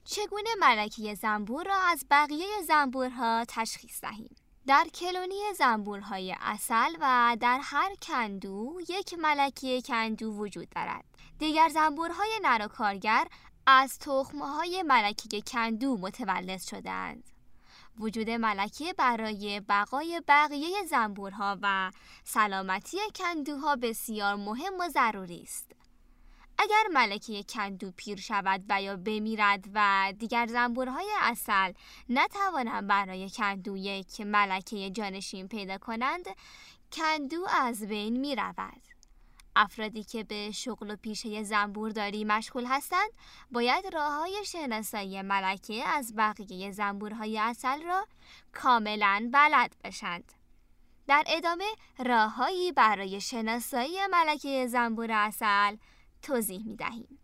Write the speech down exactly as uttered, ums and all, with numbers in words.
چگونه ملکه زنبور را از بقیه زنبورها تشخیص دهیم؟ در کلونی زنبورهای عسل و در هر کندو یک ملکه کندو وجود دارد. دیگر زنبورهای نر و کارگر از تخمهای ملکه کندو متولد شده‌اند. وجود ملکه برای بقای بقیه زنبورها و سلامتی کندوها بسیار مهم و ضروری است. اگر ملکه کندو پیر شود و یا بمیرد و دیگر زنبورهای عسل نتوانند برای کندو یک ملکه جانشین پیدا کنند، کندو از بین می رود. افرادی که به شغل و پیشه زنبورداری مشغول هستند باید راه‌های شناسایی ملکه از بقیه زنبورهای عسل را کاملاً بلد باشند. در ادامه راه‌هایی برای شناسایی ملکه زنبور عسل توضیح می‌دهیم.